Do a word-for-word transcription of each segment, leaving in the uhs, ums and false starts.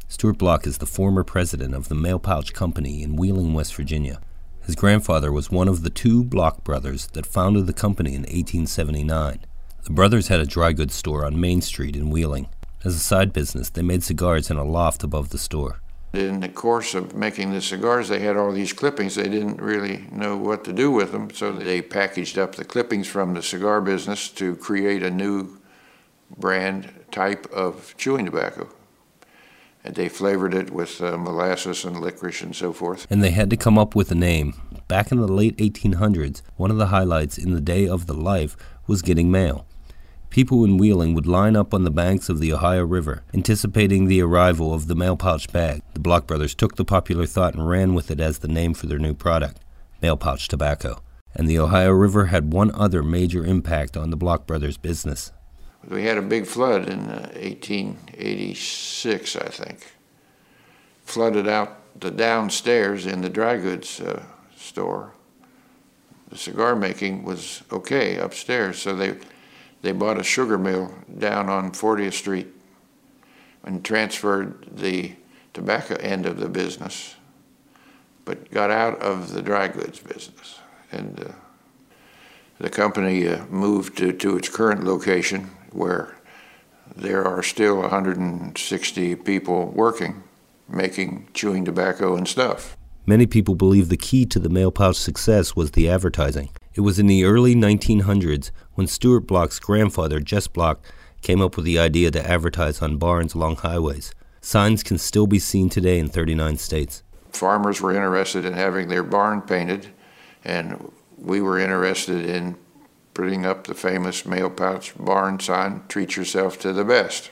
Stuart Block is the former president of the Mail Pouch Company in Wheeling, West Virginia. His grandfather was one of the two Block brothers that founded the company in eighteen seventy-nine. The brothers had a dry goods store on Main Street in Wheeling. As a side business, they made cigars in a loft above the store. In the course of making the cigars, they had all these clippings. They didn't really know what to do with them, so they packaged up the clippings from the cigar business to create a new brand type of chewing tobacco. And they flavored it with uh, molasses and licorice and so forth. And they had to come up with a name. Back in the late eighteen hundreds, one of the highlights in the day of the life was getting mail. People in Wheeling would line up on the banks of the Ohio River, anticipating the arrival of the mail pouch bag. The Block brothers took the popular thought and ran with it as the name for their new product, mail pouch tobacco. And the Ohio River had one other major impact on the Block brothers' business. We had a big flood in uh, eighteen eighty-six, I think. Flooded out the downstairs in the dry goods uh, store. The cigar making was okay upstairs, so they they bought a sugar mill down on fortieth Street and transferred the tobacco end of the business, but got out of the dry goods business. And uh, the company uh, moved to, to its current location, where there are still one hundred sixty people working, making chewing tobacco and stuff. Many people believe the key to the mail pouch success was the advertising. It was in the early nineteen hundreds when Stuart Block's grandfather, Jess Block, came up with the idea to advertise on barns along highways. Signs can still be seen today in thirty-nine states. Farmers were interested in having their barn painted, and we were interested in putting up the famous mail pouch barn sign, "Treat yourself to the best."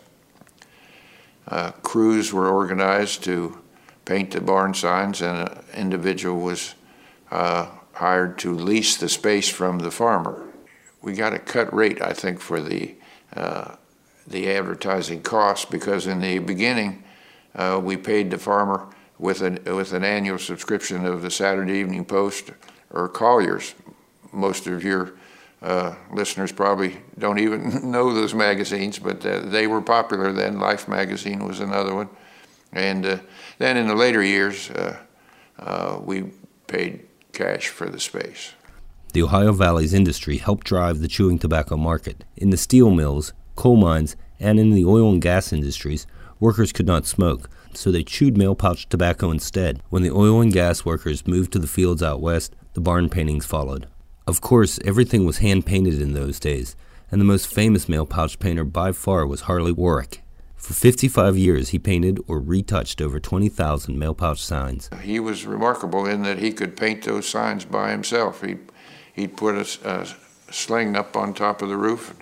Uh, crews were organized to paint the barn signs, and an individual was uh, hired to lease the space from the farmer. We got a cut rate, I think, for the uh, the advertising costs, because in the beginning uh, we paid the farmer with an with an annual subscription of the Saturday Evening Post or Collier's. Most of your uh, listeners probably don't even know those magazines, but uh, they were popular then. Life magazine was another one. And uh, then in the later years, uh, uh, we paid cash for the space. The Ohio Valley's industry helped drive the chewing tobacco market. In the steel mills, coal mines, and in the oil and gas industries, workers could not smoke, so they chewed mail pouch tobacco instead. When the oil and gas workers moved to the fields out west, the barn paintings followed. Of course, everything was hand-painted in those days, and the most famous mail pouch painter by far was Harley Warwick. For fifty-five years, he painted or retouched over twenty thousand mail pouch signs. He was remarkable in that he could paint those signs by himself. He, he'd put a, a sling up on top of the roof,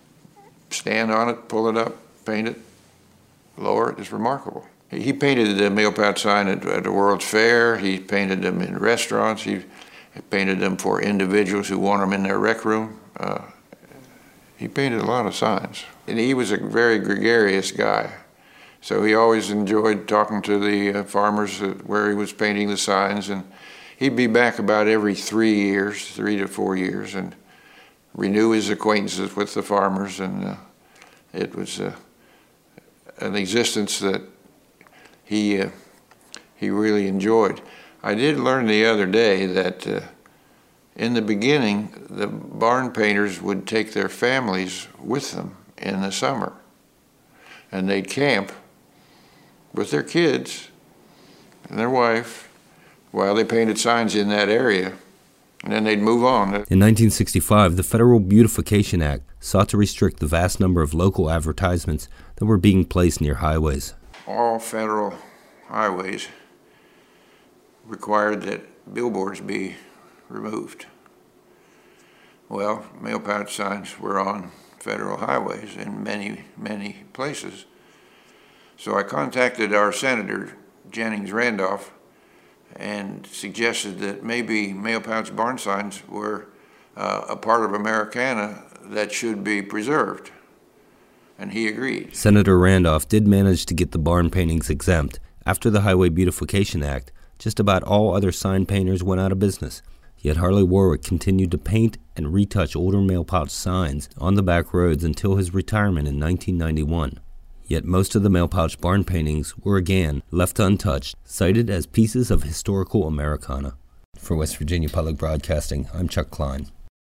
stand on it, pull it up, paint it, lower it. It's remarkable. He painted the mail pouch sign at, at the World's Fair. He painted them in restaurants. He painted them for individuals who want them in their rec room. Uh, he painted a lot of signs. And he was a very gregarious guy. So he always enjoyed talking to the uh, farmers where he was painting the signs. And he'd be back about every three years, three to four years, and renew his acquaintances with the farmers. And uh, it was uh, an existence that he, uh, he really enjoyed. I did learn the other day that uh, in the beginning, the barn painters would take their families with them in the summer, and they'd camp with their kids and their wife while they painted signs in that area, and then they'd move on. In nineteen sixty-five, the Federal Beautification Act sought to restrict the vast number of local advertisements that were being placed near highways. All federal highways required that billboards be removed. Well, mail pouch signs were on federal highways in many, many places. So I contacted our Senator, Jennings Randolph, and suggested that maybe mail pouch barn signs were uh, a part of Americana that should be preserved. And he agreed. Senator Randolph did manage to get the barn paintings exempt. After the Highway Beautification Act, just about all other sign painters went out of business. Yet Harley Warwick continued to paint and retouch older mail pouch signs on the back roads until his retirement in nineteen ninety-one. Yet most of the mail pouch barn paintings were again left untouched, cited as pieces of historical Americana. For West Virginia Public Broadcasting, I'm Chuck Klein.